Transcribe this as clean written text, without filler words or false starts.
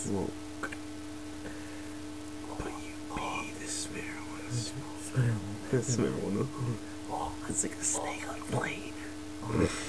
smoke. But you be this marijuana smoke. This marijuana. Oh, it's like a snake on a plane.